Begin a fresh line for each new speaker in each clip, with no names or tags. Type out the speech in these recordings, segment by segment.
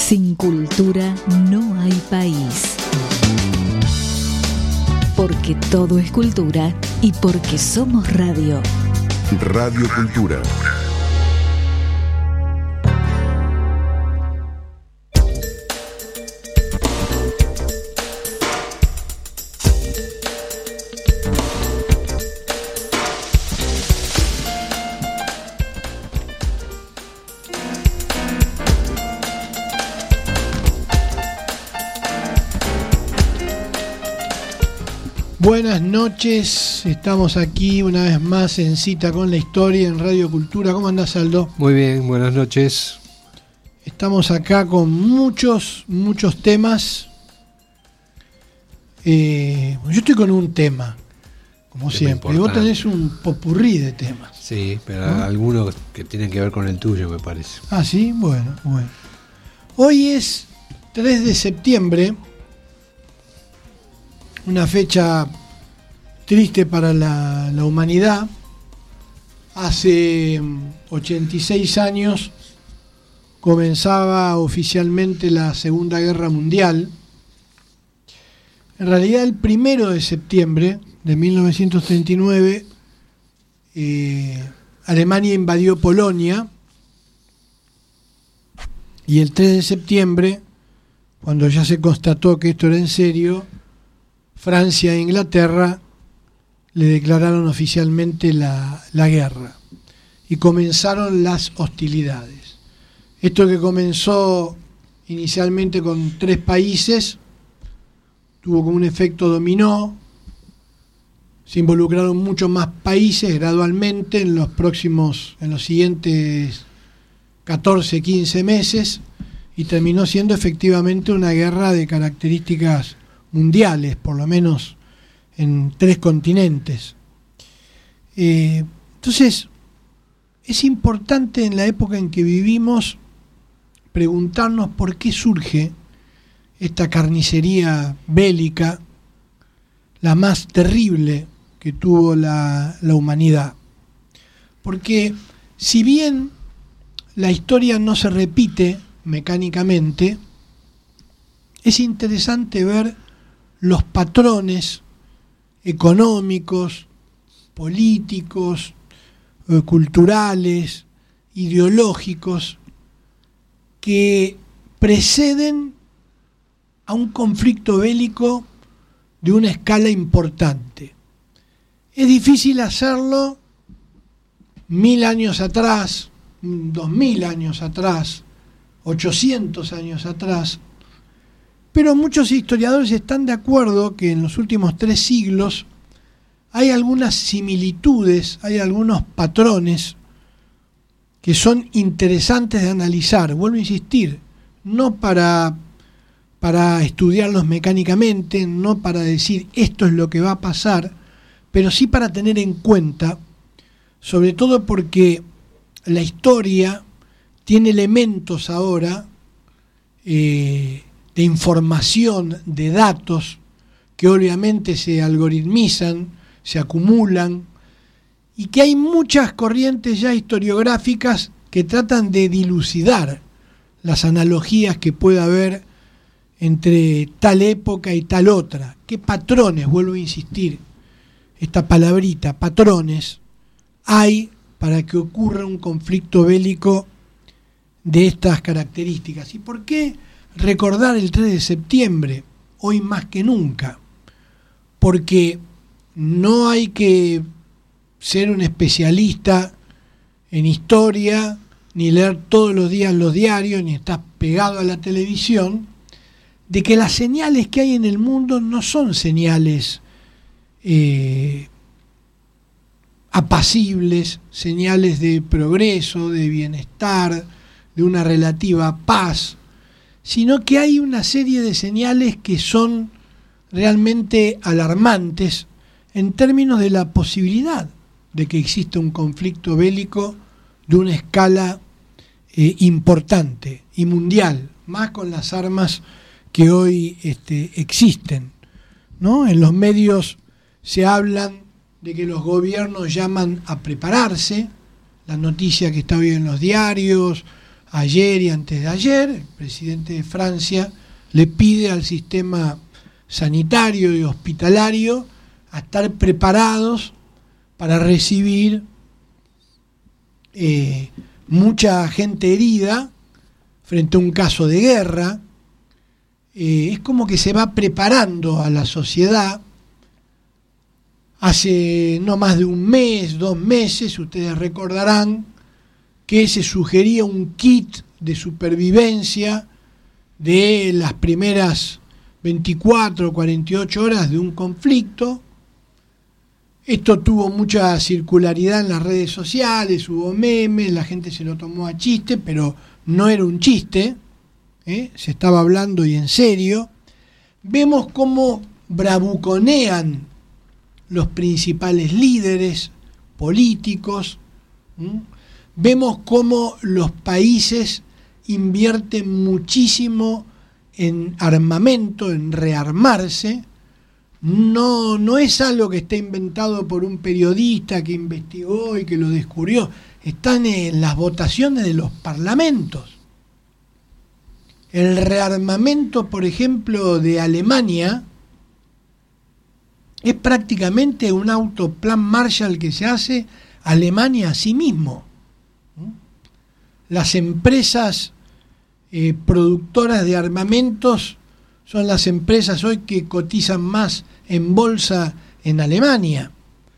Sin cultura no hay país. Porque todo es cultura y porque somos radio.
Radio Cultura.
Buenas noches, estamos aquí una vez más en Cita con la Historia en Radio Cultura. ¿Cómo andás, Aldo?
Muy bien, buenas noches.
Estamos acá con muchos temas. Yo estoy con un tema, como siempre. Y vos tenés un popurrí de temas.
Sí, pero
¿no?
Algunos que tienen que ver con el tuyo, me parece.
Ah, sí, bueno. Hoy es 3 de septiembre. Una fecha triste para la humanidad. Hace 86 años comenzaba oficialmente la Segunda Guerra Mundial. En realidad, el 1 de septiembre de 1939, Alemania invadió Polonia. Y el 3 de septiembre, cuando ya se constató que esto era en serio, Francia e Inglaterra le declararon oficialmente la guerra y comenzaron las hostilidades. Esto que comenzó inicialmente con 3 países tuvo como un efecto dominó, se involucraron muchos más países gradualmente en los siguientes 14, 15 meses y terminó siendo efectivamente una guerra de características mundiales, por lo menos en 3 continentes. Entonces, es importante en la época en que vivimos preguntarnos por qué surge esta carnicería bélica, la más terrible que tuvo la humanidad. Porque si bien la historia no se repite mecánicamente, es interesante ver los patrones económicos, políticos, culturales, ideológicos que preceden a un conflicto bélico de una escala importante. Es difícil hacerlo 1000 años atrás, 2000 años atrás, 800 años atrás, pero muchos historiadores están de acuerdo que en los últimos 3 siglos hay algunas similitudes, hay algunos patrones que son interesantes de analizar. Vuelvo a insistir, no para estudiarlos mecánicamente, no para decir esto es lo que va a pasar, pero sí para tener en cuenta, sobre todo porque la historia tiene elementos ahora de información, de datos, que obviamente se algoritmizan, se acumulan, y que hay muchas corrientes ya historiográficas que tratan de dilucidar las analogías que pueda haber entre tal época y tal otra. ¿Qué patrones, vuelvo a insistir, esta palabrita, patrones, hay para que ocurra un conflicto bélico de estas características? ¿Y por qué recordar el 3 de septiembre, hoy más que nunca? Porque no hay que ser un especialista en historia, ni leer todos los días los diarios, ni estar pegado a la televisión, de que las señales que hay en el mundo no son señales apacibles, señales de progreso, de bienestar, de una relativa paz, sino que hay una serie de señales que son realmente alarmantes en términos de la posibilidad de que exista un conflicto bélico de una escala importante y mundial, más con las armas que hoy existen, ¿no? En los medios se hablan de que los gobiernos llaman a prepararse, la noticia que está hoy en los diarios, ayer y antes de ayer, el presidente de Francia le pide al sistema sanitario y hospitalario a estar preparados para recibir mucha gente herida frente a un caso de guerra. Es como que se va preparando a la sociedad. Hace no más de un mes, 2 meses, ustedes recordarán que se sugería un kit de supervivencia de las primeras 24 o 48 horas de un conflicto. Esto tuvo mucha circularidad en las redes sociales, hubo memes, la gente se lo tomó a chiste, pero no era un chiste, se estaba hablando y en serio. Vemos cómo bravuconean los principales líderes políticos. Vemos cómo los países invierten muchísimo en armamento, en rearmarse. No es algo que esté inventado por un periodista que investigó y que lo descubrió. Están en las votaciones de los parlamentos. El rearmamento, por ejemplo, de Alemania es prácticamente un autoplan Marshall que se hace Alemania a sí mismo. Las empresas productoras de armamentos son las empresas hoy que cotizan más en bolsa en Alemania.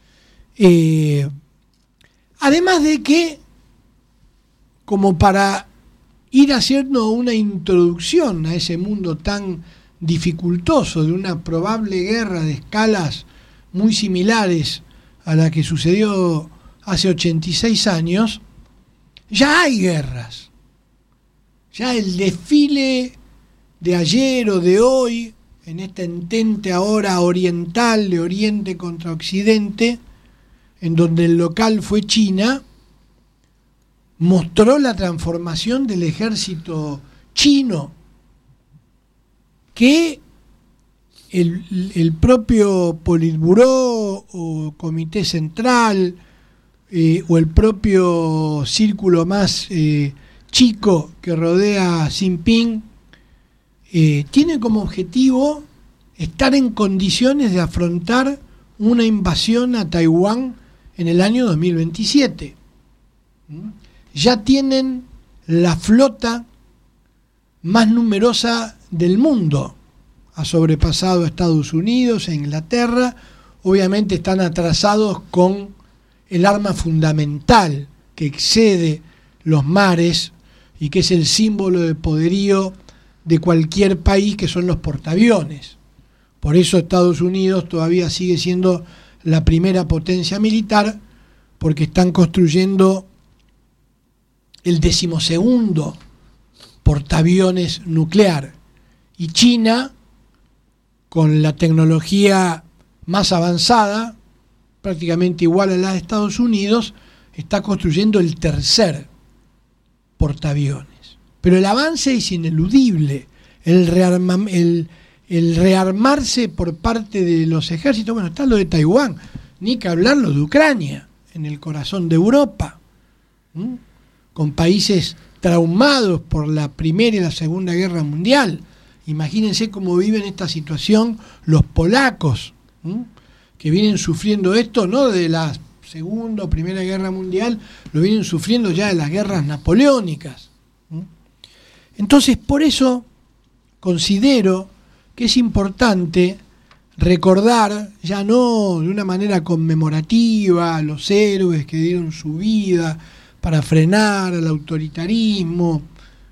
Además de que, como para ir haciendo una introducción a ese mundo tan dificultoso de una probable guerra de escalas muy similares a la que sucedió hace 86 años, ya hay guerras. Ya el desfile de ayer o de hoy, en esta entente ahora oriental, de Oriente contra Occidente, en donde el local fue China, mostró la transformación del ejército chino, que el propio Politburó o Comité Central o el propio círculo más chico que rodea a Xi Jinping tiene como objetivo estar en condiciones de afrontar una invasión a Taiwán en el año 2027. Ya tienen la flota más numerosa del mundo. Ha sobrepasado a Estados Unidos e Inglaterra. Obviamente están atrasados con el arma fundamental que excede los mares y que es el símbolo de poderío de cualquier país, que son los portaaviones. Por eso Estados Unidos todavía sigue siendo la primera potencia militar, porque están construyendo el 12º portaaviones nuclear. Y China, con la tecnología más avanzada, prácticamente igual a la de Estados Unidos, está construyendo el 3er portaaviones. Pero el avance es ineludible. El rearmarse por parte de los ejércitos, bueno, está lo de Taiwán, ni que hablar lo de Ucrania, en el corazón de Europa, con países traumados por la Primera y la Segunda Guerra Mundial. Imagínense cómo viven esta situación los polacos, que vienen sufriendo esto no de la Segunda o Primera Guerra Mundial, lo vienen sufriendo ya de las guerras napoleónicas. Entonces, por eso considero que es importante recordar, ya no de una manera conmemorativa, a los héroes que dieron su vida para frenar al autoritarismo,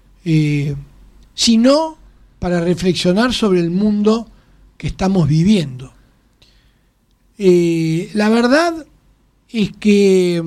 sino para reflexionar sobre el mundo que estamos viviendo. La verdad es que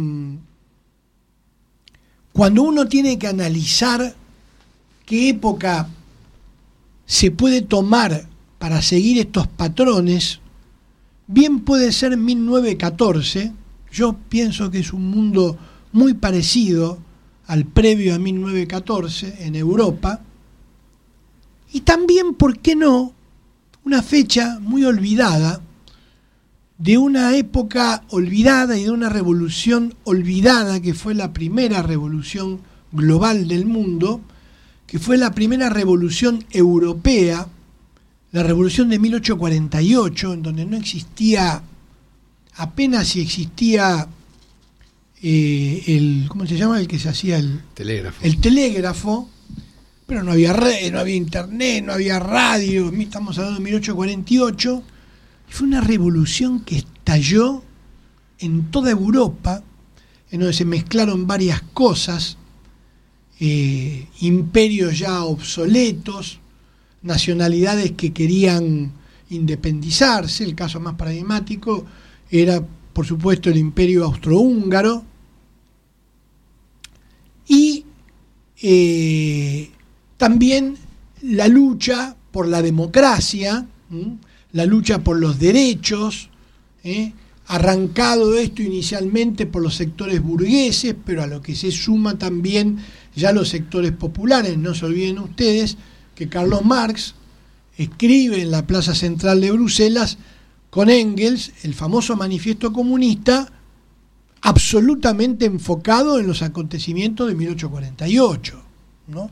cuando uno tiene que analizar qué época se puede tomar para seguir estos patrones, bien puede ser 1914. Yo pienso que es un mundo muy parecido al previo a 1914 en Europa, y también, ¿por qué no?, una fecha muy olvidada, de una época olvidada y de una revolución olvidada que fue la primera revolución global del mundo, que fue la primera revolución europea, la revolución de 1848, en donde no existía, apenas si existía ¿cómo se llama? El que se hacía el telégrafo, pero no había red, no había internet, no había radio. Estamos hablando de 1848, y fue una revolución que estalló en toda Europa, en donde se mezclaron varias cosas, imperios ya obsoletos, nacionalidades que querían independizarse. El caso más paradigmático era, por supuesto, el Imperio Austrohúngaro, y también la lucha por la democracia, la lucha por los derechos, arrancado esto inicialmente por los sectores burgueses, pero a lo que se suma también ya los sectores populares. No se olviden ustedes que Carlos Marx escribe en la Plaza Central de Bruselas con Engels el famoso Manifiesto Comunista, absolutamente enfocado en los acontecimientos de 1848, ¿no?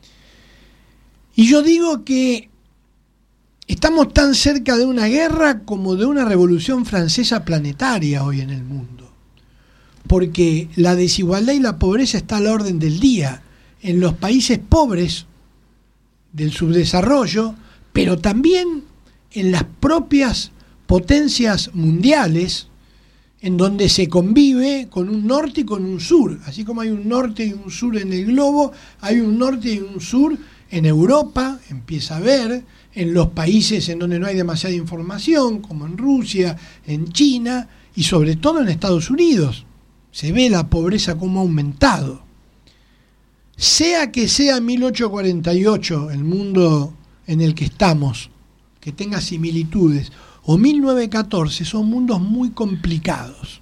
Y yo digo que estamos tan cerca de una guerra como de una revolución francesa planetaria hoy en el mundo, porque la desigualdad y la pobreza está a la orden del día en los países pobres del subdesarrollo, pero también en las propias potencias mundiales, en donde se convive con un norte y con un sur. Así como hay un norte y un sur en el globo, hay un norte y un sur en Europa, empieza a haber, en los países en donde no hay demasiada información, como en Rusia, en China y sobre todo en Estados Unidos. Se ve la pobreza como ha aumentado. Sea que sea 1848 el mundo en el que estamos, que tenga similitudes, o 1914, son mundos muy complicados.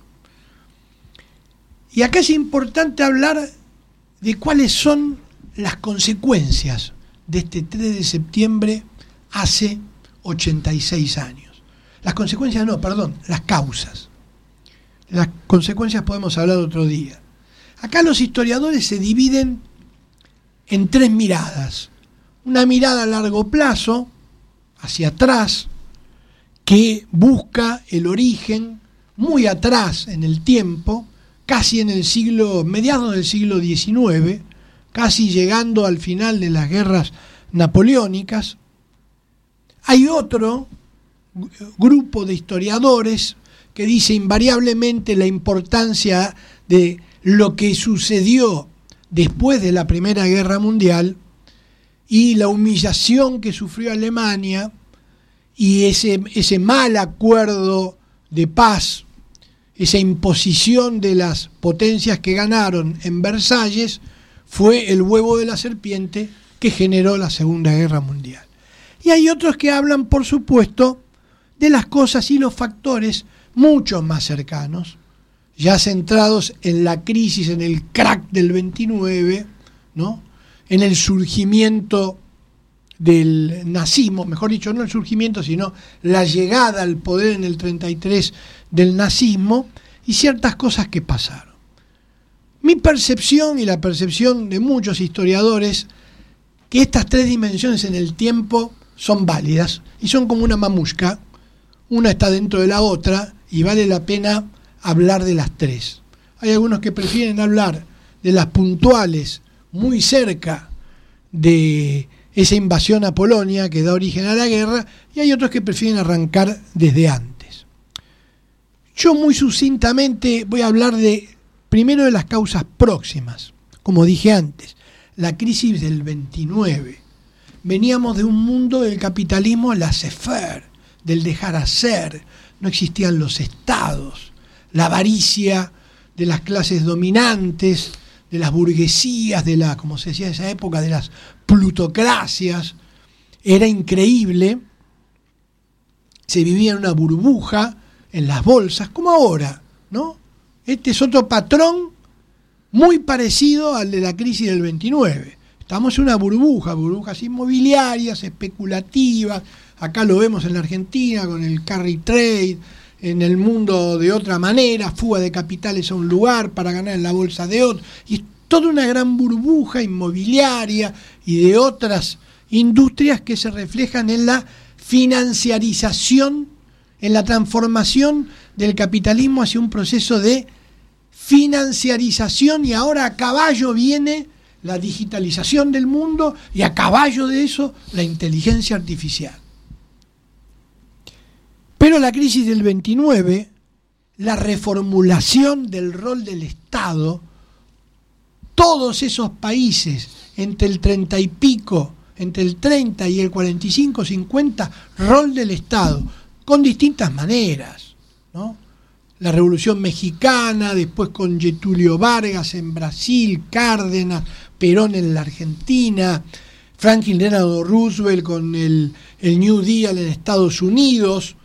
Y acá es importante hablar de cuáles son las consecuencias de este 3 de septiembre hace 86 años. Las consecuencias las causas. Las consecuencias podemos hablar otro día. Acá los historiadores se dividen en tres miradas. Una mirada a largo plazo, hacia atrás, que busca el origen muy atrás en el tiempo, casi en el mediados del siglo XIX, casi llegando al final de las guerras napoleónicas. Hay otro grupo de historiadores que dice invariablemente la importancia de lo que sucedió después de la Primera Guerra Mundial y la humillación que sufrió Alemania y ese mal acuerdo de paz, esa imposición de las potencias que ganaron en Versalles, fue el huevo de la serpiente que generó la Segunda Guerra Mundial. Y hay otros que hablan, por supuesto, de las cosas y los factores mucho más cercanos, ya centrados en la crisis, en el crack del 29, ¿no? En el surgimiento del nazismo, mejor dicho, no el surgimiento, sino la llegada al poder en el 33 del nazismo y ciertas cosas que pasaron. Mi percepción y la percepción de muchos historiadores, que estas tres dimensiones en el tiempo son válidas y son como una mamushka, una está dentro de la otra y vale la pena hablar de las tres. Hay algunos que prefieren hablar de las puntuales muy cerca de esa invasión a Polonia que da origen a la guerra, y hay otros que prefieren arrancar desde antes. Yo muy sucintamente voy a hablar primero de las causas próximas. Como dije antes, la crisis del 29. Veníamos de un mundo del capitalismo laissez-faire, del dejar hacer, no existían los estados, la avaricia de las clases dominantes, de las burguesías, como se decía en esa época, de las plutocracias, era increíble. Se vivía en una burbuja, en las bolsas, como ahora, ¿no? Este es otro patrón muy parecido al de la crisis del 29. Estamos en una burbujas inmobiliarias, especulativas. Acá lo vemos en la Argentina con el carry trade, en el mundo de otra manera, fuga de capitales a un lugar para ganar en la bolsa de otro. Y toda una gran burbuja inmobiliaria y de otras industrias que se reflejan en la financiarización, en la transformación del capitalismo hacia un proceso de financiarización, y ahora a caballo viene la digitalización del mundo y a caballo de eso la inteligencia artificial. Pero la crisis del 29, la reformulación del rol del Estado, todos esos países entre el 30 y pico, entre el 30 y el 45, 50, rol del Estado, con distintas maneras, ¿no? La Revolución Mexicana, después con Getúlio Vargas en Brasil, Cárdenas, Perón en la Argentina, Franklin Delano Roosevelt con el New Deal en Estados Unidos,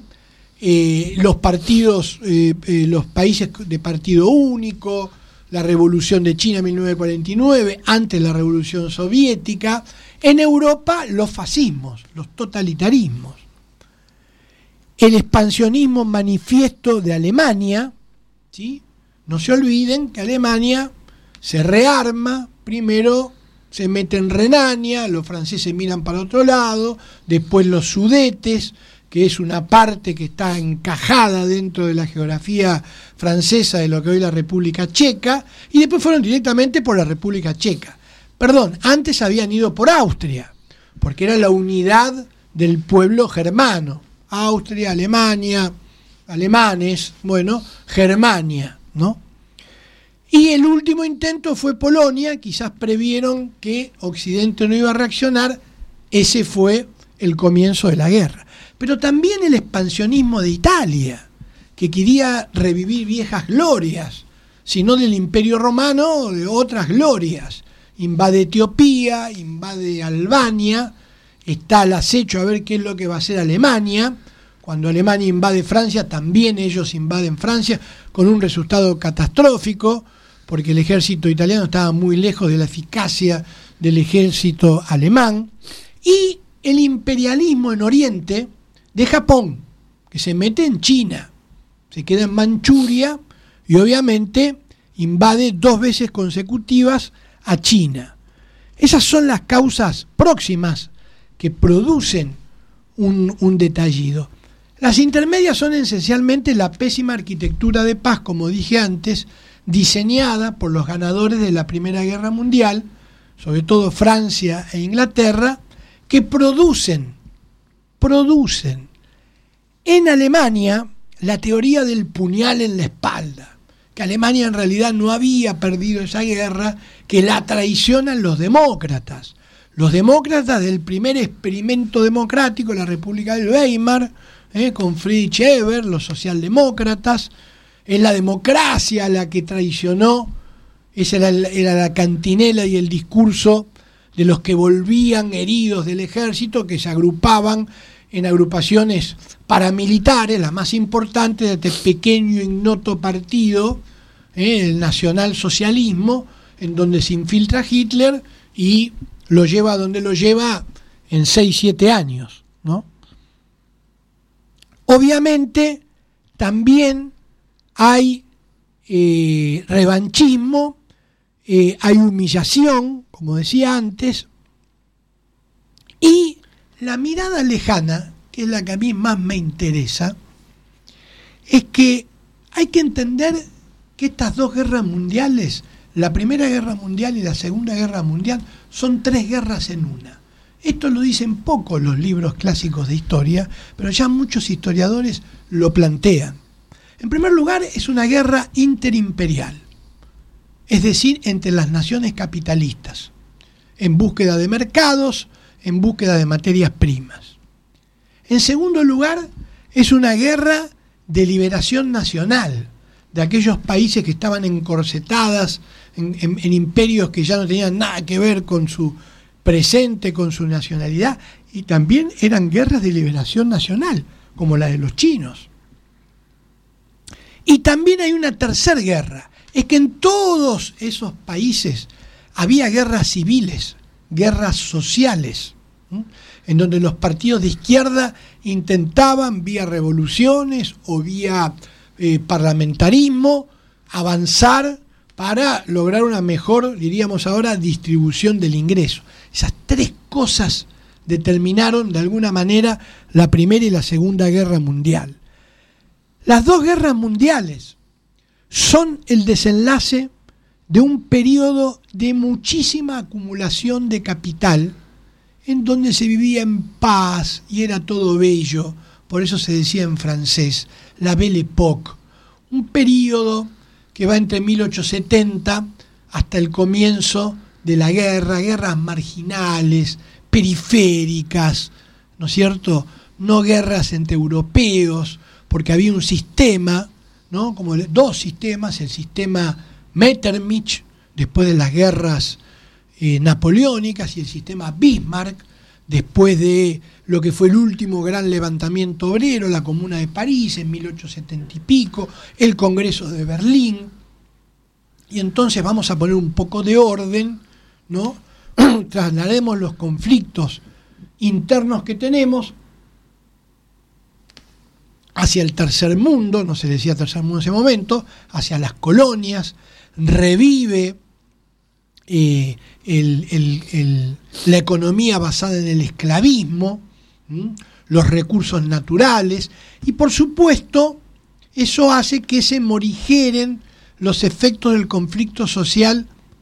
los partidos, los países de partido único, la Revolución de China en 1949, antes la Revolución Soviética, en Europa los fascismos, los totalitarismos. El expansionismo manifiesto de Alemania, ¿sí? No se olviden que Alemania se rearma, primero se mete en Renania, los franceses miran para otro lado, después los Sudetes, que es una parte que está encajada dentro de la geografía francesa de lo que hoy es la República Checa, y después fueron directamente por la República Checa. Perdón, antes habían ido por Austria, porque era la unidad del pueblo germano. Austria, Alemania, alemanes, bueno, Germania, ¿no? Y el último intento fue Polonia, quizás previeron que Occidente no iba a reaccionar, ese fue el comienzo de la guerra. Pero también el expansionismo de Italia, que quería revivir viejas glorias, sino del Imperio Romano, de otras glorias. Invade Etiopía, invade Albania, está al acecho a ver qué es lo que va a hacer Alemania. Cuando Alemania invade Francia, también ellos invaden Francia, con un resultado catastrófico, porque el ejército italiano estaba muy lejos de la eficacia del ejército alemán. Y el imperialismo en Oriente de Japón, que se mete en China, se queda en Manchuria y obviamente invade 2 veces consecutivas a China. Esas son las causas próximas que producen un detallido. Las intermedias son esencialmente la pésima arquitectura de paz, como dije antes, diseñada por los ganadores de la Primera Guerra Mundial, sobre todo Francia e Inglaterra, que producen en Alemania la teoría del puñal en la espalda, que Alemania en realidad no había perdido esa guerra, que la traicionan los demócratas. Los demócratas del primer experimento democrático, la República del Weimar, con Friedrich Ebert, los socialdemócratas, es la democracia la que traicionó, esa era la cantinela y el discurso de los que volvían heridos del ejército, que se agrupaban en agrupaciones paramilitares, las más importantes de este pequeño ignoto partido, el nacionalsocialismo, en donde se infiltra Hitler y lo lleva a donde lo lleva en 6-7 años, ¿no? Obviamente también hay revanchismo, hay humillación, como decía antes, y la mirada lejana, que es la que a mí más me interesa, es que hay que entender que estas 2 guerras mundiales, la Primera Guerra Mundial y la Segunda Guerra Mundial, son 3 guerras en una. Esto lo dicen poco los libros clásicos de historia, pero ya muchos historiadores lo plantean. En primer lugar, es una guerra interimperial, es decir, entre las naciones capitalistas, en búsqueda de mercados, en búsqueda de materias primas. En segundo lugar, es una guerra de liberación nacional, de aquellos países que estaban encorsetadas en imperios que ya no tenían nada que ver con su presente, con su nacionalidad, y también eran guerras de liberación nacional, como la de los chinos. Y también hay una tercera guerra, es que en todos esos países había guerras civiles, guerras sociales, en donde los partidos de izquierda intentaban, vía revoluciones o vía parlamentarismo, avanzar para lograr una mejor, diríamos ahora, distribución del ingreso. Esas tres cosas determinaron de alguna manera la Primera y la Segunda Guerra Mundial. Las dos guerras mundiales son el desenlace de un periodo de muchísima acumulación de capital, en donde se vivía en paz y era todo bello. Por eso se decía en francés, la Belle Époque, un periodo que va entre 1870 hasta el comienzo de la guerra, guerras marginales, periféricas, ¿no es cierto? No guerras entre europeos, porque había un sistema, ¿no? Como dos sistemas, el sistema Metternich, después de las guerras napoleónicas, y el sistema Bismarck, después de lo que fue el último gran levantamiento obrero, la Comuna de París en 1870 y pico, el Congreso de Berlín. Y entonces vamos a poner un poco de orden, ¿no? Traslademos los conflictos internos que tenemos hacia el tercer mundo, no se decía tercer mundo en ese momento, hacia las colonias, revive la economía basada en el esclavismo, los recursos naturales, y por supuesto eso hace que se morigeren los efectos del conflicto social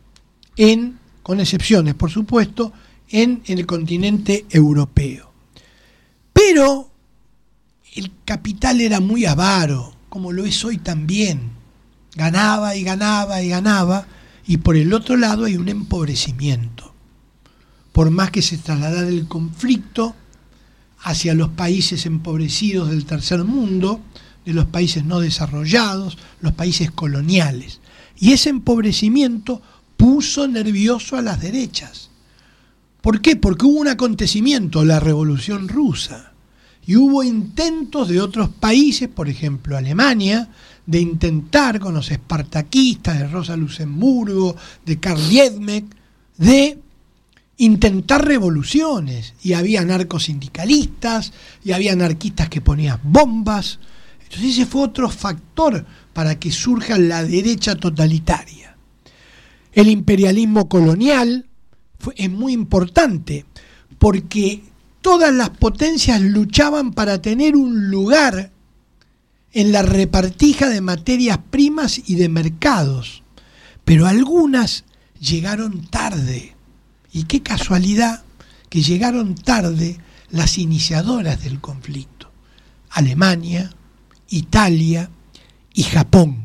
con excepciones, por supuesto, en el continente europeo. Pero el capital era muy avaro, como lo es hoy también. Ganaba y ganaba y ganaba, y por el otro lado hay un empobrecimiento. Por más que se trasladara el conflicto hacia los países empobrecidos del tercer mundo, de los países no desarrollados, los países coloniales. Y ese empobrecimiento puso nervioso a las derechas. ¿Por qué? Porque hubo un acontecimiento, la Revolución Rusa, y hubo intentos de otros países, por ejemplo Alemania, de intentar con los espartaquistas, de Rosa Luxemburgo, de Karl Liebknecht, de intentar revoluciones. Y había anarcosindicalistas, y había anarquistas que ponían bombas. Entonces ese fue otro factor para que surja la derecha totalitaria. El imperialismo colonial es muy importante, porque todas las potencias luchaban para tener un lugar en la repartija de materias primas y de mercados, pero algunas llegaron tarde. Y qué casualidad que llegaron tarde las iniciadoras del conflicto: Alemania, Italia y Japón.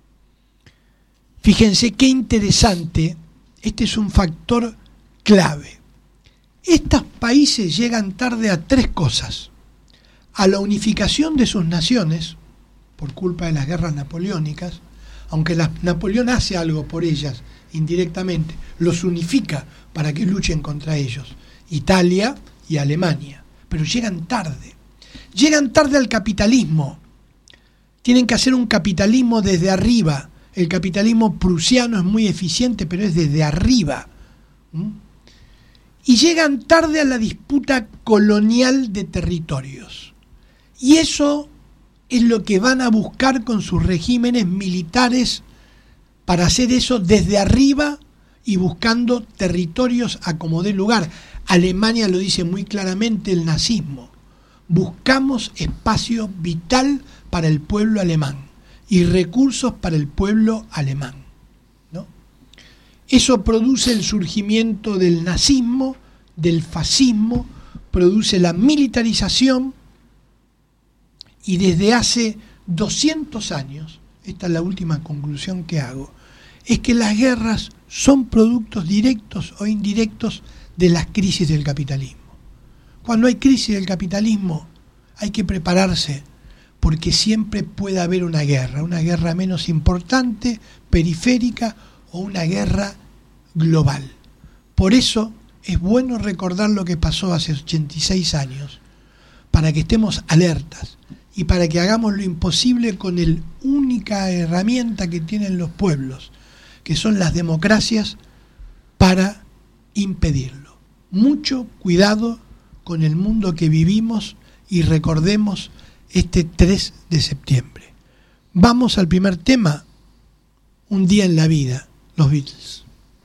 Fíjense qué interesante, este es un factor clave. Estos países llegan tarde a tres cosas: a la unificación de sus naciones, por culpa de las guerras napoleónicas, aunque Napoleón hace algo por ellas indirectamente, los unifica para que luchen contra ellos, Italia y Alemania, pero llegan tarde. Llegan tarde al capitalismo. Tienen que hacer un capitalismo desde arriba. El capitalismo prusiano es muy eficiente, pero es desde arriba. Y llegan tarde a la disputa colonial de territorios. Y eso es lo que van a buscar con sus regímenes militares, para hacer eso desde arriba y buscando territorios a como dé lugar. Alemania lo dice muy claramente, el nazismo: buscamos espacio vital para el pueblo alemán y recursos para el pueblo alemán, ¿no? Eso produce el surgimiento del nazismo, del fascismo, produce la militarización, y desde hace 200 años, esta es la última conclusión que hago, es que las guerras son productos directos o indirectos de las crisis del capitalismo. Cuando hay crisis del capitalismo hay que prepararse, porque siempre puede haber una guerra menos importante, periférica, o una guerra global. Por eso es bueno recordar lo que pasó hace 86 años, para que estemos alertas y para que hagamos lo imposible con la única herramienta que tienen los pueblos, que son las democracias, para impedirlo. Mucho cuidado con el mundo que vivimos y recordemos este 3 de septiembre. Vamos al primer tema, Un día en la vida, los Beatles.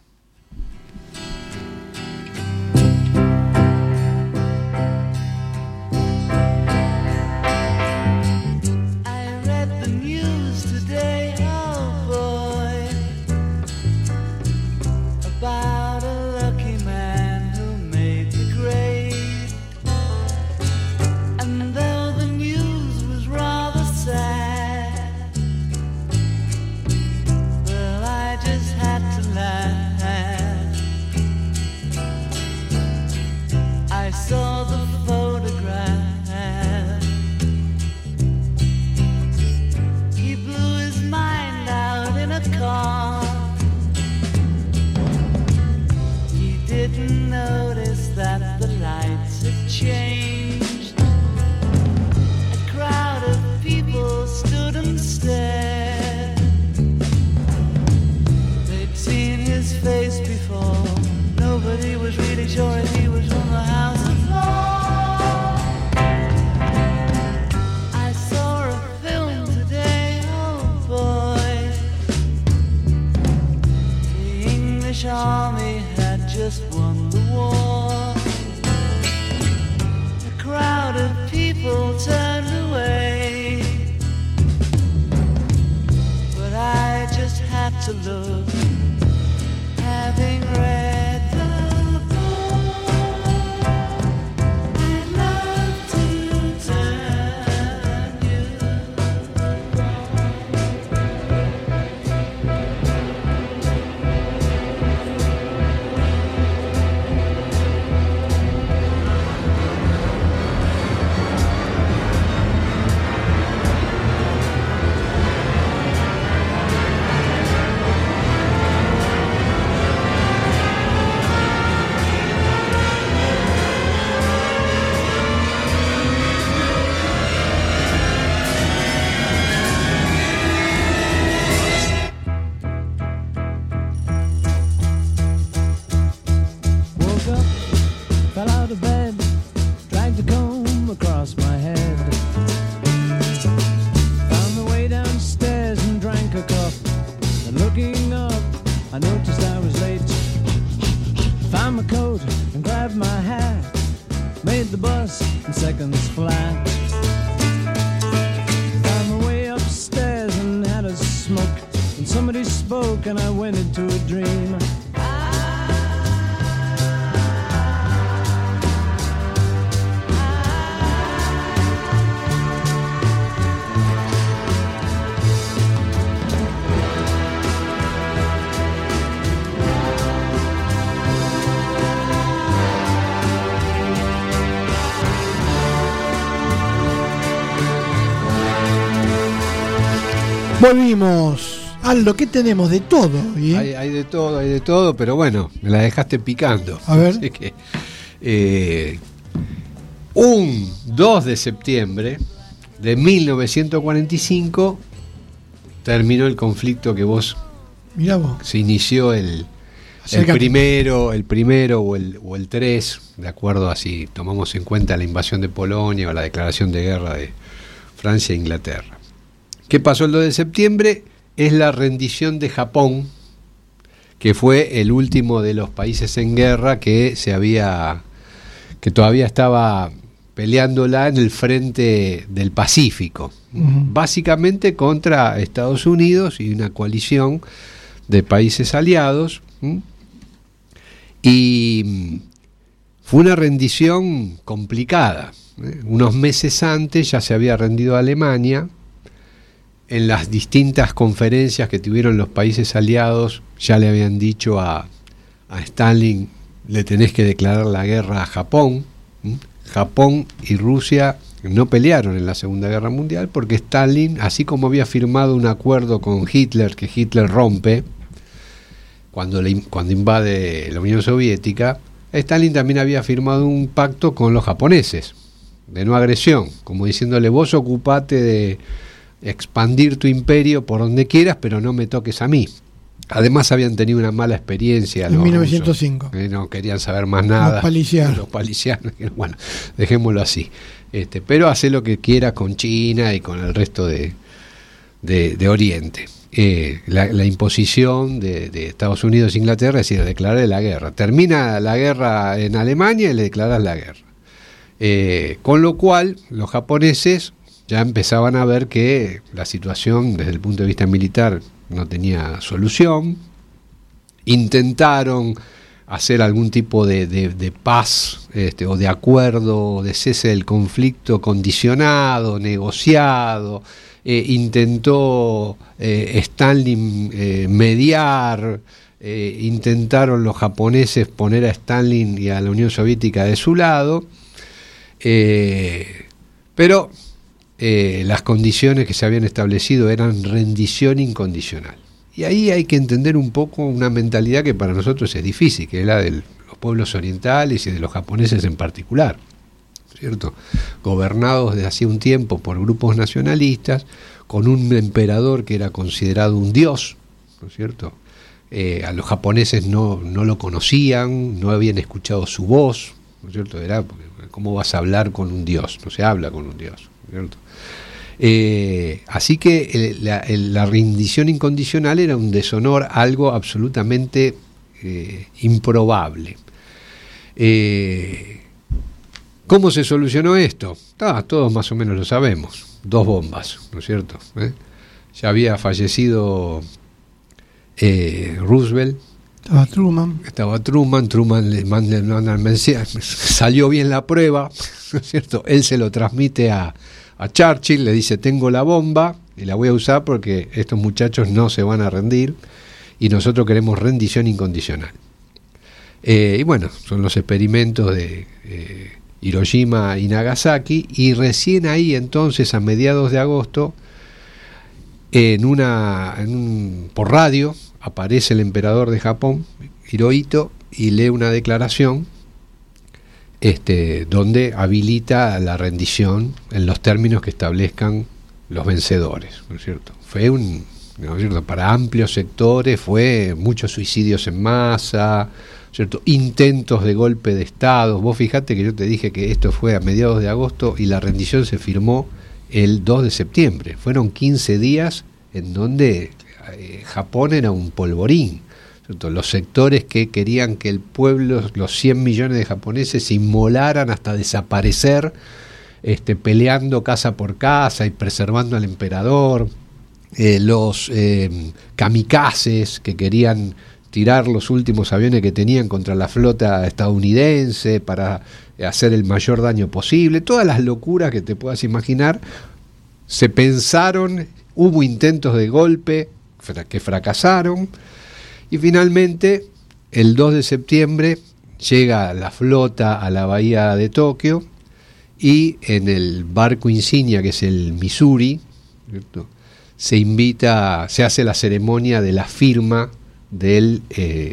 Volvimos. Aldo, ¿qué tenemos? De todo.
Hay de todo, pero bueno, me la dejaste picando.
A ver.
Así que, un 2 de septiembre de 1945 terminó el conflicto que
mirá vos.
Se inició el primero o el 3, de acuerdo a si tomamos en cuenta la invasión de Polonia o la declaración de guerra de Francia e Inglaterra. ¿Qué pasó el 2 de septiembre? Es la rendición de Japón, que fue el último de los países en guerra que todavía estaba peleándola en el frente del Pacífico, básicamente contra Estados Unidos y una coalición de países aliados, y fue una rendición complicada. Unos meses antes ya se había rendido Alemania. En las distintas conferencias que tuvieron los países aliados ya le habían dicho a Stalin: le tenés que declarar la guerra a Japón. Japón y Rusia no pelearon en la Segunda Guerra Mundial porque Stalin, así como había firmado un acuerdo con Hitler, que Hitler rompe cuando invade la Unión Soviética, Stalin también había firmado un pacto con los japoneses de no agresión, como diciéndole: vos ocupate de expandir tu imperio por donde quieras, pero no me toques a mí. Además habían tenido una mala experiencia
en 1905
rusos, no querían saber más nada, los palicianos, bueno, dejémoslo así, pero hace lo que quiera con China y con el resto de Oriente. la imposición de Estados Unidos e Inglaterra, es decir, declarar la guerra. Termina la guerra en Alemania y le declaras la guerra. Con lo cual, los japoneses ya empezaban a ver que la situación desde el punto de vista militar no tenía solución. Intentaron hacer algún tipo de paz o de acuerdo, de cese del conflicto condicionado, negociado. Intentó Stalin mediar, intentaron los japoneses poner a Stalin y a la Unión Soviética de su lado, pero las condiciones que se habían establecido eran rendición incondicional. Y ahí hay que entender un poco una mentalidad que para nosotros es difícil, que es la de los pueblos orientales y de los japoneses en particular, ¿cierto? Gobernados desde hacía un tiempo por grupos nacionalistas, con un emperador que era considerado un dios, ¿no es cierto? A los japoneses no lo conocían, no habían escuchado su voz, ¿no es cierto? Era, ¿cómo vas a hablar con un dios? No se habla con un dios, ¿no es cierto? Así que la rendición incondicional era un deshonor, algo absolutamente improbable. ¿Cómo se solucionó esto? Todos más o menos lo sabemos. 2 bombas, ¿no es cierto? Ya había fallecido Roosevelt. Estaba Truman le manda el mensaje, salió bien la prueba, ¿no es cierto? Él se lo transmite a Churchill, le dice: tengo la bomba y la voy a usar porque estos muchachos no se van a rendir y nosotros queremos rendición incondicional. Y bueno, son los experimentos de Hiroshima y Nagasaki, y recién ahí entonces a mediados de agosto por radio aparece el emperador de Japón, Hirohito, y lee una declaración donde habilita la rendición en los términos que establezcan los vencedores, ¿no es cierto? Fue ¿no es cierto? Para amplios sectores fue muchos suicidios en masa, ¿cierto? Intentos de golpe de Estado. Vos fijate que yo te dije que esto fue a mediados de agosto y la rendición se firmó el 2 de septiembre. Fueron 15 días en donde Japón era un polvorín, ¿cierto? Los sectores que querían que el pueblo, los 100 millones de japoneses, se inmolaran hasta desaparecer, peleando casa por casa y preservando al emperador. Los kamikazes que querían tirar los últimos aviones que tenían contra la flota estadounidense para hacer el mayor daño posible. Todas las locuras que te puedas imaginar se pensaron, hubo intentos de golpe que fracasaron, y finalmente el 2 de septiembre llega la flota a la bahía de Tokio, y en el barco insignia, que es el Missouri, ¿cierto?, se hace la ceremonia de la firma de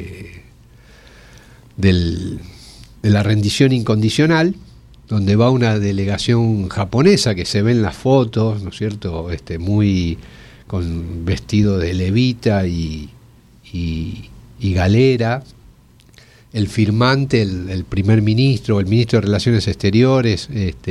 la rendición incondicional, donde va una delegación japonesa que se ve en las fotos, ¿no es cierto?, muy con vestido de levita y galera. El firmante, el primer ministro, el ministro de Relaciones Exteriores,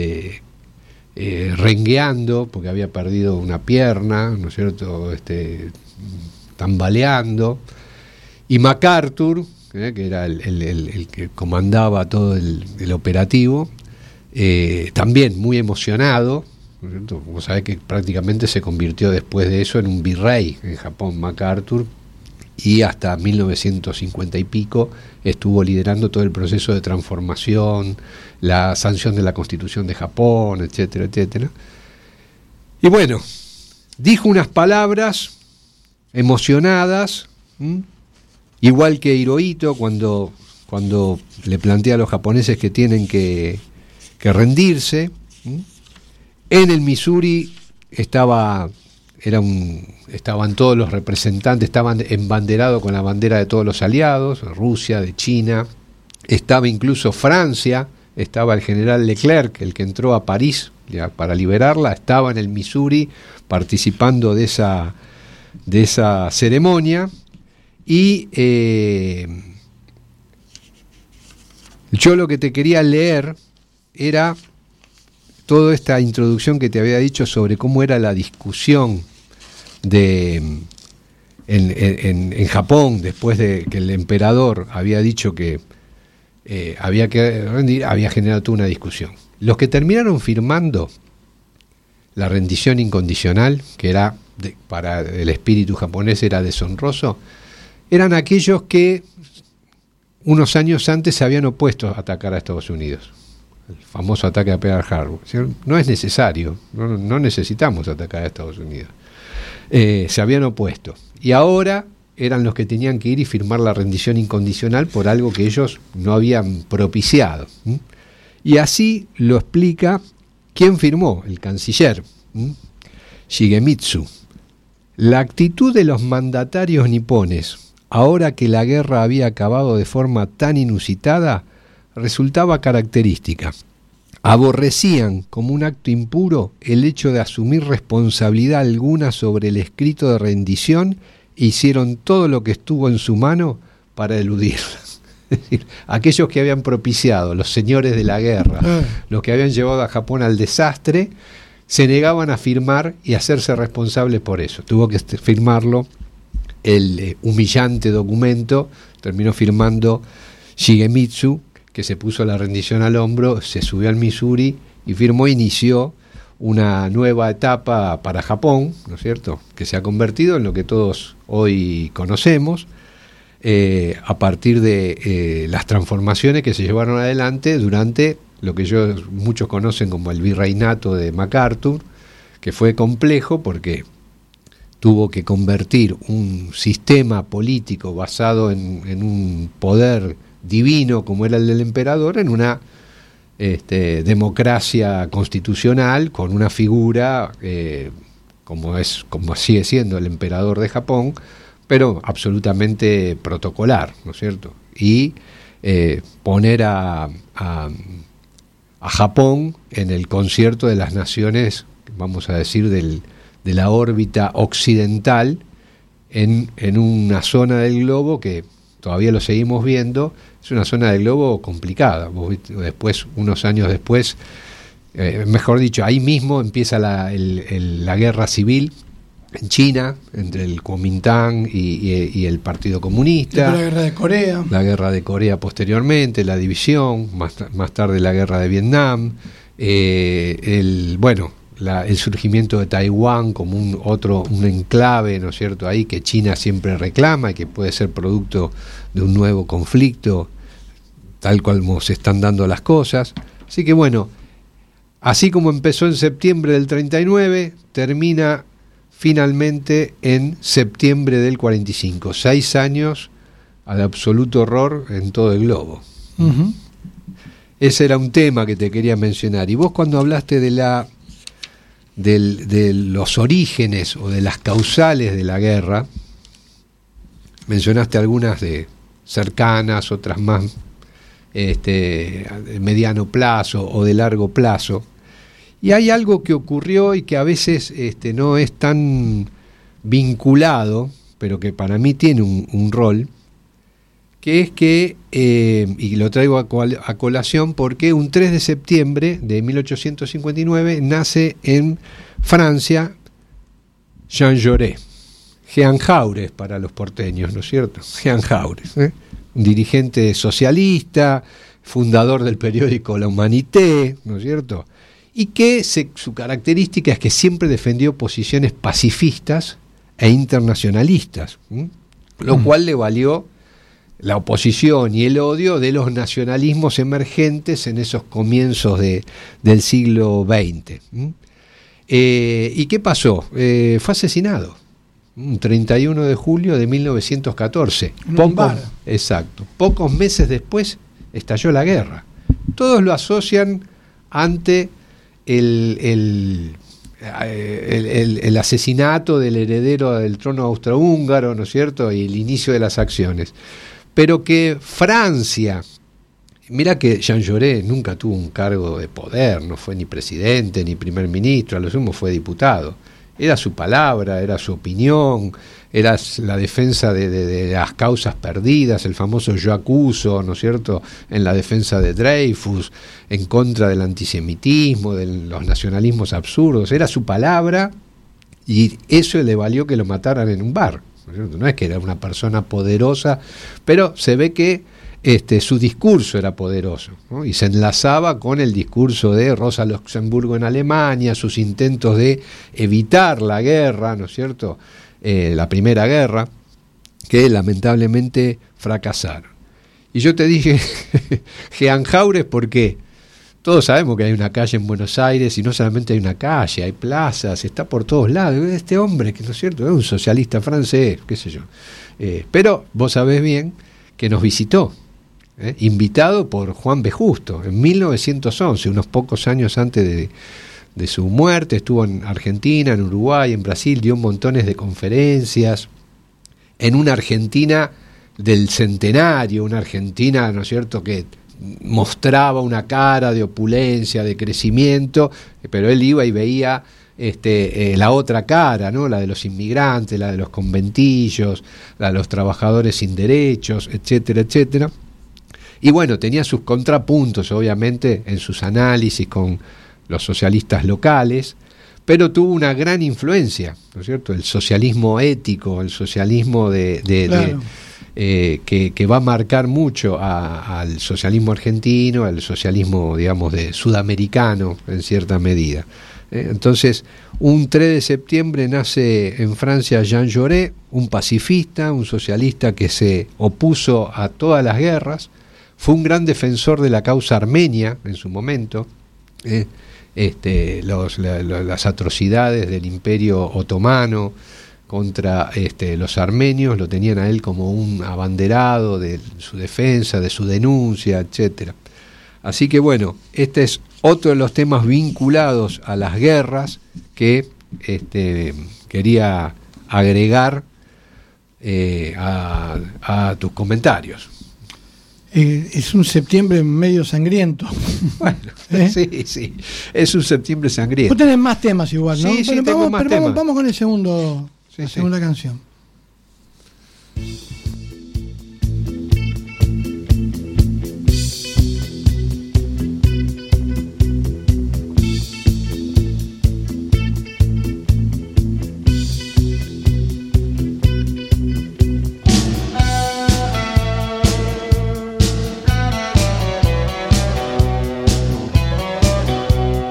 rengueando porque había perdido una pierna, ¿no es cierto?, tambaleando. Y MacArthur, que era el que comandaba todo el operativo, también muy emocionado, ¿no es cierto? Vos sabés que prácticamente se convirtió después de eso en un virrey en Japón, MacArthur, y hasta 1950 y pico estuvo liderando todo el proceso de transformación, la sanción de la Constitución de Japón, etcétera, etcétera. Y bueno, dijo unas palabras emocionadas, igual que Hirohito cuando le plantea a los japoneses que tienen que rendirse. En el Missouri estaban todos los representantes, estaban embanderados con la bandera de todos los aliados, Rusia, de China, estaba incluso Francia, estaba el general Leclerc, el que entró a París ya para liberarla, estaba en el Missouri participando de esa ceremonia. Y yo lo que te quería leer era toda esta introducción que te había dicho sobre cómo era la discusión de en Japón, después de que el emperador había dicho que había que rendir, había generado toda una discusión. Los que terminaron firmando la rendición incondicional, que era para el espíritu japonés era deshonroso, eran aquellos que unos años antes se habían opuesto a atacar a Estados Unidos. El famoso ataque a Pearl Harbor. No es necesario, no necesitamos atacar a Estados Unidos. Se habían opuesto. Y ahora eran los que tenían que ir y firmar la rendición incondicional por algo que ellos no habían propiciado. Y así lo explica quién firmó, el canciller, Shigemitsu. La actitud de los mandatarios nipones, ahora que la guerra había acabado de forma tan inusitada, resultaba característica. Aborrecían como un acto impuro el hecho de asumir responsabilidad alguna sobre el escrito de rendición e hicieron todo lo que estuvo en su mano para eludirla. Es decir, aquellos que habían propiciado, los señores de la guerra, los que habían llevado a Japón al desastre, se negaban a firmar y hacerse responsables por eso. Tuvo que firmarlo el humillante documento, terminó firmando Shigemitsu, que se puso la rendición al hombro, se subió al Missouri y firmó, inició una nueva etapa para Japón, ¿no es cierto?, que se ha convertido en lo que todos hoy conocemos, a partir de las transformaciones que se llevaron adelante durante lo que muchos conocen como el virreinato de MacArthur, que fue complejo porque tuvo que convertir un sistema político basado en un poder divino como era el del emperador en una democracia constitucional con una figura como sigue siendo el emperador de Japón, pero absolutamente protocolar, ¿no es cierto? Y poner a Japón en el concierto de las naciones, vamos a decir, de la órbita occidental en una zona del globo que todavía lo seguimos viendo. Es una zona del globo complicada. Después, unos años después, mejor dicho, ahí mismo empieza la guerra civil en China, entre el Kuomintang y el Partido Comunista.
La guerra de Corea.
La guerra de Corea posteriormente, la división, más tarde la guerra de Vietnam, el surgimiento de Taiwán como un enclave, ¿no es cierto?, ahí que China siempre reclama y que puede ser producto de un nuevo conflicto, tal cual como se están dando las cosas. Así que bueno, así como empezó en septiembre del 39, termina finalmente en septiembre del 45. 6 años al absoluto horror en todo el globo. Uh-huh. Ese era un tema que te quería mencionar. Y vos, cuando hablaste de los orígenes o de las causales de la guerra, mencionaste algunas de cercanas, otras más de mediano plazo o de largo plazo. Y hay algo que ocurrió y que a veces no es tan vinculado, pero que para mí tiene un rol, que es que, y lo traigo a colación porque un 3 de septiembre de 1859 nace en Francia Jean Jaurès, Jean Jaurès para los porteños, ¿no es cierto? Jean Jaurès, un dirigente socialista, fundador del periódico La Humanité, ¿no es cierto?, y que su característica es que siempre defendió posiciones pacifistas e internacionalistas, lo cual le valió la oposición y el odio de los nacionalismos emergentes en esos comienzos del siglo XX. ¿Y qué pasó? Fue asesinado un 31 de julio de 1914. Exacto. Pocos meses después estalló la guerra. Todos lo asocian ante el asesinato del heredero del trono austrohúngaro, ¿no es cierto?, y el inicio de las acciones. Pero que Francia, mira que Jean Jaurès nunca tuvo un cargo de poder, no fue ni presidente ni primer ministro, a lo sumo fue diputado. Era su palabra, era su opinión, era la defensa de las causas perdidas, el famoso yo acuso, ¿no es cierto?, en la defensa de Dreyfus, en contra del antisemitismo, de los nacionalismos absurdos. Era su palabra y eso le valió que lo mataran en un bar. ¿no es cierto? No es que era una persona poderosa, pero se ve que su discurso era poderoso, ¿no? Y se enlazaba con el discurso de Rosa Luxemburgo en Alemania, sus intentos de evitar la guerra, ¿no es cierto? La Primera Guerra, que lamentablemente fracasaron. Y yo te dije Jean Jaurès porque todos sabemos que hay una calle en Buenos Aires, y no solamente hay una calle, hay plazas, está por todos lados. Este hombre, que no es cierto, es un socialista francés, qué sé yo. Pero vos sabés bien que nos visitó, invitado por Juan B. Justo, en 1911, unos pocos años antes de su muerte. Estuvo en Argentina, en Uruguay, en Brasil, dio montones de conferencias, en una Argentina del centenario, una Argentina, ¿no es cierto?, que mostraba una cara de opulencia, de crecimiento, pero él iba y veía la otra cara, ¿no? La de los inmigrantes, la de los conventillos, la de los trabajadores sin derechos, etcétera, etcétera. Y bueno, tenía sus contrapuntos, obviamente, en sus análisis con los socialistas locales, pero tuvo una gran influencia, ¿no es cierto? El socialismo ético, el socialismo
Claro.
Que va a marcar mucho al socialismo argentino, al socialismo, digamos, sudamericano, en cierta medida. Entonces, un 3 de septiembre nace en Francia Jean Jaurès, un pacifista, un socialista que se opuso a todas las guerras, fue un gran defensor de la causa armenia en su momento. Las atrocidades del Imperio Otomano contra los armenios lo tenían a él como un abanderado de su defensa, de su denuncia, etcétera. Así que bueno, este es otro de los temas vinculados a las guerras que quería agregar a tus comentarios.
Es un septiembre medio sangriento.
Bueno, sí, es un septiembre sangriento.
Vos tenés más temas igual, ¿no?
Sí,
Bueno,
tengo más temas.
Vamos con el segundo,
Sí,
la
sí.
segunda canción.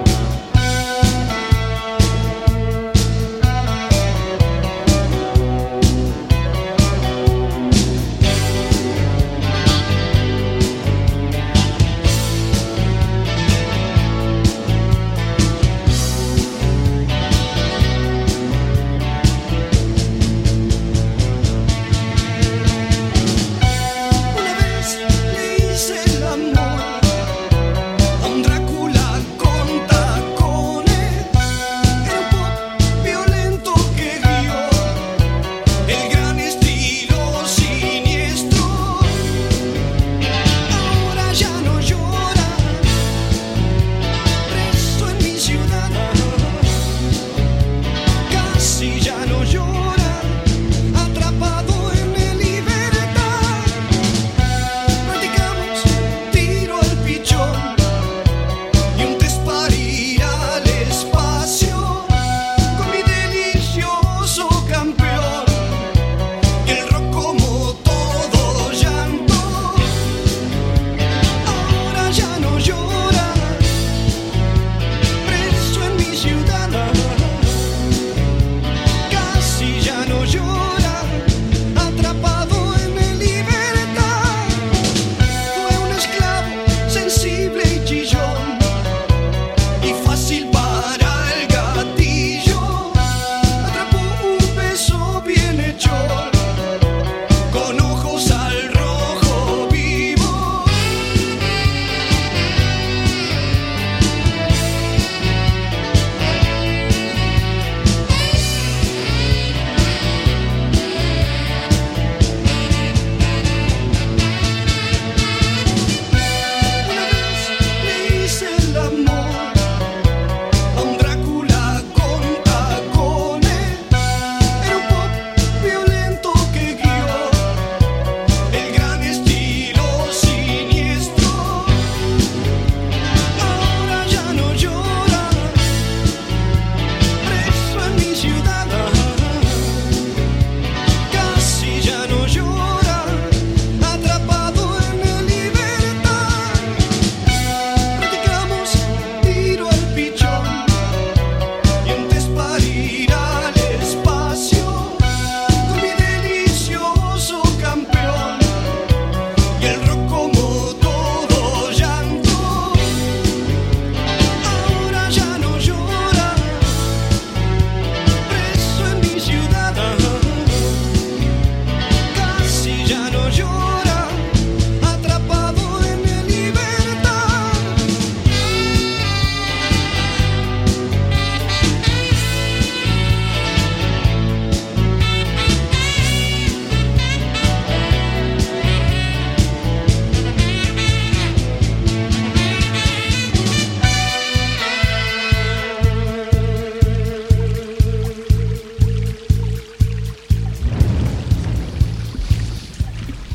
Thank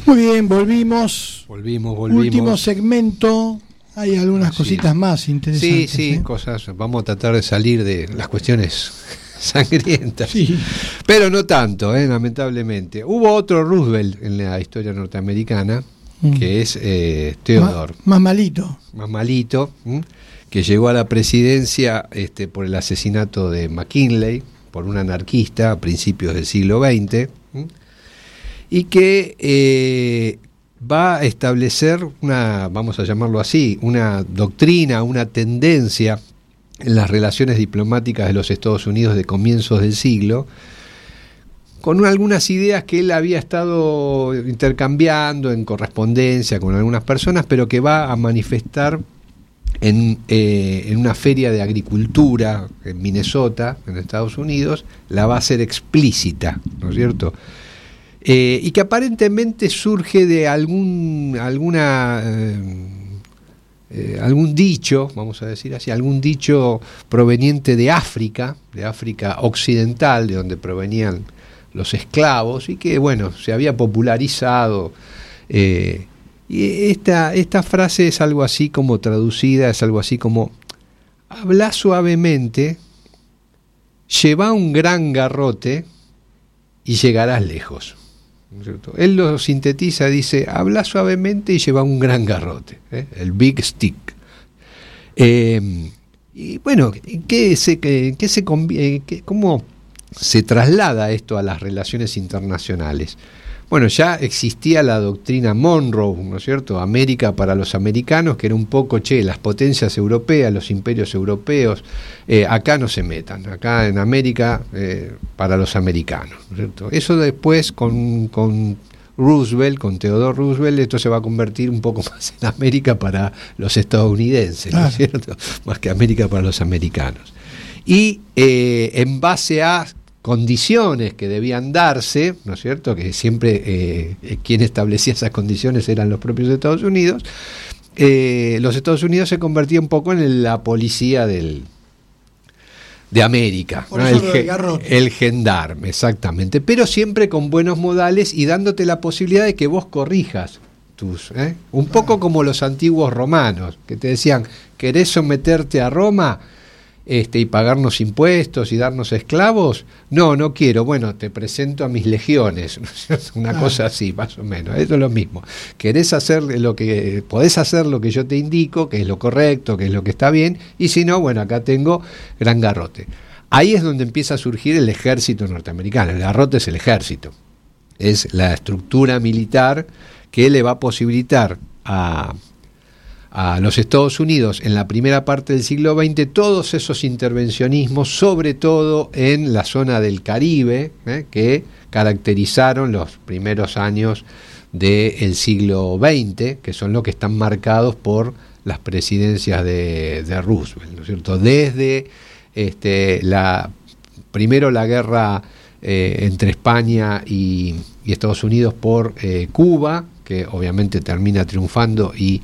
Muy bien, volvimos.
Volvimos.
Último segmento. Hay algunas cositas más interesantes.
Sí, cosas. Vamos a tratar de salir de las cuestiones sangrientas.
Sí.
Pero no tanto, lamentablemente. Hubo otro Roosevelt en la historia norteamericana, que es Theodore.
Más malito.
Más malito, que llegó a la presidencia por el asesinato de McKinley, por un anarquista a principios del siglo XX, y que va a establecer vamos a llamarlo así, una doctrina, una tendencia en las relaciones diplomáticas de los Estados Unidos de comienzos del siglo, con algunas ideas que él había estado intercambiando en correspondencia con algunas personas, pero que va a manifestar en una feria de agricultura en Minnesota, en Estados Unidos, la va a hacer explícita, ¿no es cierto? Y que aparentemente surge de algún dicho, vamos a decir así, algún dicho proveniente de África occidental, de donde provenían los esclavos, y que, bueno, se había popularizado. Y esta frase es algo así como traducida, es algo así como: habla suavemente, lleva un gran garrote y llegarás lejos. ¿Cierto? Él lo sintetiza, dice: habla suavemente y lleva un gran garrote, el big stick. Y bueno, ¿cómo se traslada esto a las relaciones internacionales? Bueno, ya existía la doctrina Monroe, ¿no es cierto? América para los americanos, que era un poco, las potencias europeas, los imperios europeos, acá no se metan, acá en América para los americanos, ¿no es cierto? Eso después con Roosevelt, con Theodore Roosevelt, esto se va a convertir un poco más en América para los estadounidenses, ¿no es cierto? Más que América para los americanos. Y en base a condiciones que debían darse, ¿no es cierto?, que siempre quien establecía esas condiciones eran los propios Estados Unidos, los Estados Unidos se convertían un poco en la policía de América,
por
¿no?
eso
el gendarme, exactamente, pero siempre con buenos modales y dándote la posibilidad de que vos corrijas un poco como los antiguos romanos, que te decían: ¿querés someterte a Roma y pagarnos impuestos y darnos esclavos? No quiero. Bueno, te presento a mis legiones, una cosa así, más o menos. Eso es lo mismo. Podés hacer lo que yo te indico, que es lo correcto, que es lo que está bien, y si no, bueno, acá tengo gran garrote. Ahí es donde empieza a surgir el ejército norteamericano. El garrote es el ejército, es la estructura militar que le va a posibilitar a los Estados Unidos en la primera parte del siglo XX todos esos intervencionismos, sobre todo en la zona del Caribe, que caracterizaron los primeros años del siglo XX, que son los que están marcados por las presidencias de Roosevelt, ¿no es cierto? Desde primero la guerra entre España y Estados Unidos por Cuba, que obviamente termina triunfando y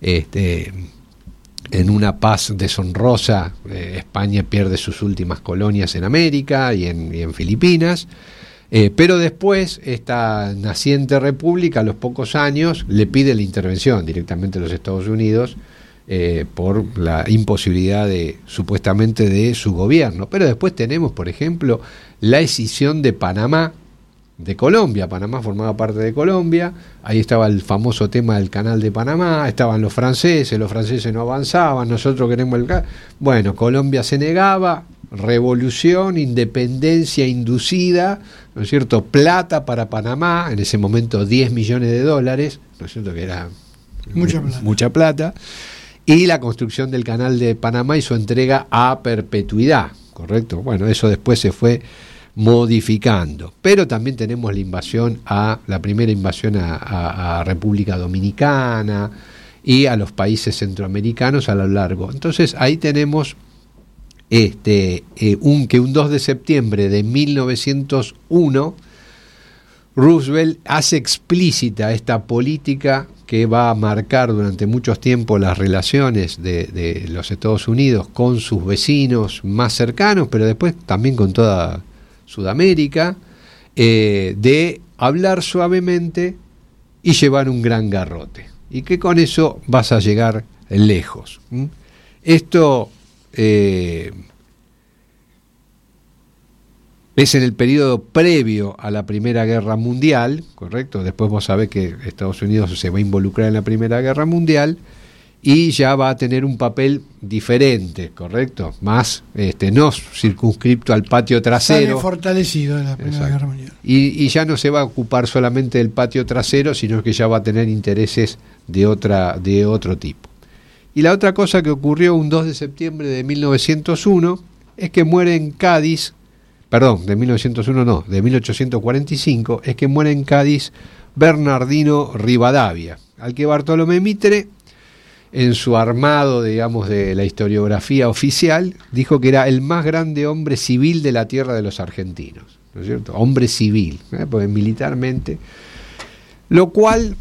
en una paz deshonrosa, España pierde sus últimas colonias en América y en Filipinas, pero después esta naciente república a los pocos años le pide la intervención directamente a los Estados Unidos por la imposibilidad supuestamente de su gobierno. Pero después tenemos, por ejemplo, la escisión de Panamá de Colombia. Panamá formaba parte de Colombia, ahí estaba el famoso tema del canal de Panamá, estaban los franceses no avanzaban, nosotros queremos bueno, Colombia se negaba, revolución, independencia inducida, ¿no es cierto?, plata para Panamá, en ese momento $10 millones, ¿no es cierto?, que era mucha plata, y la construcción del canal de Panamá y su entrega a perpetuidad, ¿correcto? Bueno, eso después se fue modificando, pero también tenemos la primera invasión a República Dominicana y a los países centroamericanos a lo largo. Entonces ahí tenemos un 2 de septiembre de 1901 Roosevelt hace explícita esta política que va a marcar durante mucho tiempo las relaciones de los Estados Unidos con sus vecinos más cercanos, pero después también con toda Sudamérica, de hablar suavemente y llevar un gran garrote. Y que con eso vas a llegar lejos. Esto es en el periodo previo a la Primera Guerra Mundial, ¿correcto? Después vos sabés que Estados Unidos se va a involucrar en la Primera Guerra Mundial y ya va a tener un papel diferente, ¿correcto? Más no circunscripto al patio trasero.
Sale fortalecido en la Primera Guerra Mundial.
Y ya no se va a ocupar solamente del patio trasero, sino que ya va a tener intereses de otro tipo. Y la otra cosa que ocurrió un 2 de septiembre de 1901 es que muere en Cádiz, de 1901 no, de 1845, es que muere en Cádiz Bernardino Rivadavia, al que Bartolomé Mitre, en su armado, digamos, de la historiografía oficial, dijo que era el más grande hombre civil de la tierra de los argentinos, ¿no es cierto? Hombre civil, porque militarmente, lo cual,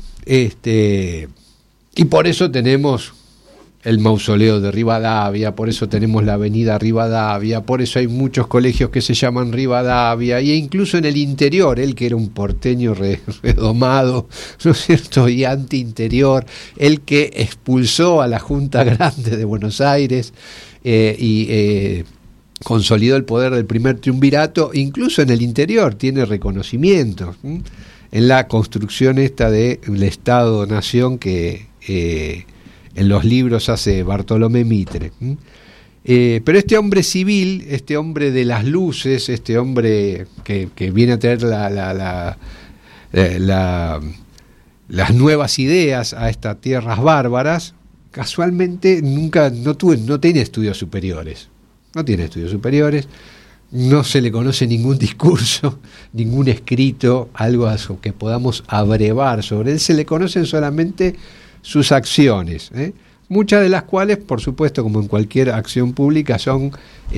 y por eso tenemos el mausoleo de Rivadavia, por eso tenemos la avenida Rivadavia, por eso hay muchos colegios que se llaman Rivadavia, e incluso en el interior, él que era un porteño redomado, ¿no es cierto?, y anti-interior, él que expulsó a la Junta Grande de Buenos Aires y consolidó el poder del primer triunvirato, incluso en el interior tiene reconocimientos en la construcción esta del Estado-Nación que en los libros hace Bartolomé Mitre. Pero este hombre civil, este hombre de las luces, este hombre que viene a traer las nuevas ideas a estas tierras bárbaras, casualmente no tiene estudios superiores. No tiene estudios superiores, no se le conoce ningún discurso, ningún escrito, algo que podamos abrevar sobre él. Se le conocen solamente sus acciones, muchas de las cuales, por supuesto, como en cualquier acción pública, son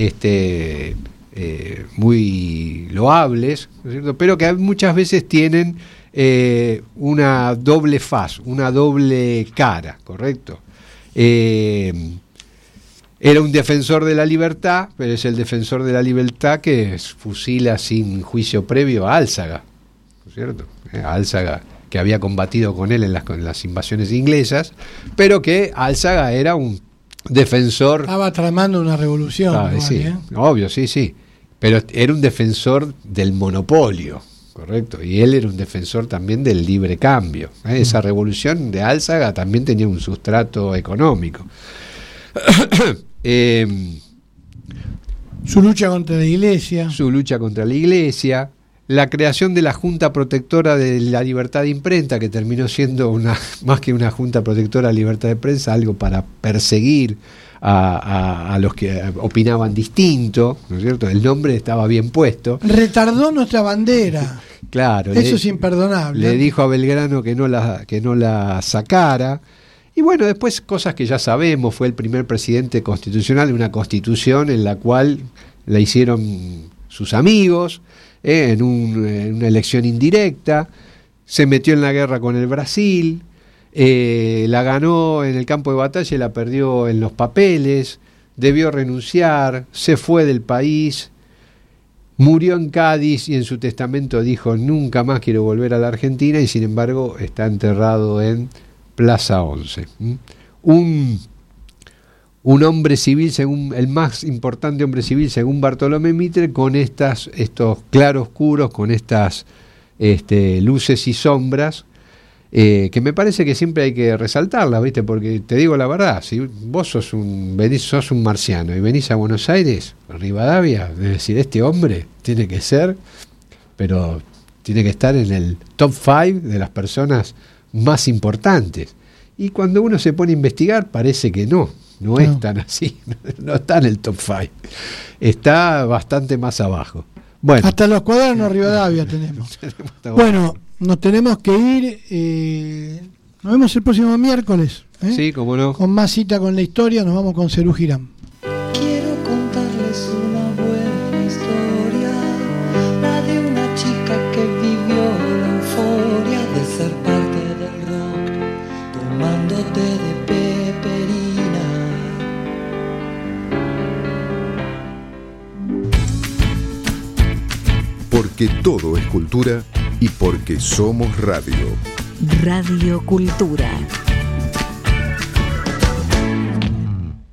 muy loables, ¿no es cierto?, pero que muchas veces tienen una doble faz, una doble cara, ¿correcto? Era un defensor de la libertad, pero es el defensor de la libertad que fusila sin juicio previo a Álzaga, ¿no es cierto? Álzaga, que había combatido con él en las invasiones inglesas, pero que Álzaga era un defensor... Estaba
tramando una revolución.
Sí, obvio, sí, pero era un defensor del monopolio, correcto, y él era un defensor también del libre cambio. Esa revolución de Álzaga también tenía un sustrato económico.
Su lucha contra la Iglesia. La creación de la Junta Protectora de la Libertad de Imprenta, que terminó siendo más que una Junta Protectora de la Libertad de Prensa, algo para perseguir a los que opinaban distinto, ¿no es cierto? El nombre estaba bien puesto. Retardó nuestra bandera.
Claro.
Eso es imperdonable.
Le dijo a Belgrano que no la sacara. Y bueno, después cosas que ya sabemos, fue el primer presidente constitucional de una constitución en la cual la hicieron sus amigos, en una elección indirecta, se metió en la guerra con el Brasil, la ganó en el campo de batalla y la perdió en los papeles, debió renunciar, se fue del país, murió en Cádiz y en su testamento dijo: nunca más quiero volver a la Argentina, y sin embargo está enterrado en Plaza 11. Un hombre civil, el más importante hombre civil según Bartolomé Mitre, con estos claroscuros, con estas luces y sombras, que me parece que siempre hay que resaltarlas, ¿viste? Porque te digo la verdad, si vos sos un marciano y venís a Buenos Aires, Rivadavia, es decir, este hombre tiene que ser, pero tiene que estar en el top 5 de las personas más importantes. Y cuando uno se pone a investigar, parece que no es tan así, no está en el top 5, está bastante más abajo. Bueno,
hasta los cuadernos Rivadavia tenemos. Bueno, nos tenemos que ir, nos vemos el próximo miércoles,
sí, cómo no,
con más Cita con la Historia. Nos vamos con Serú Girán.
Quiero contarles una buena historia, la de una chica que vivió la euforia de ser parte del rock, tomando té de peperina.
Porque todo es cultura y porque somos radio.
Radio Cultura.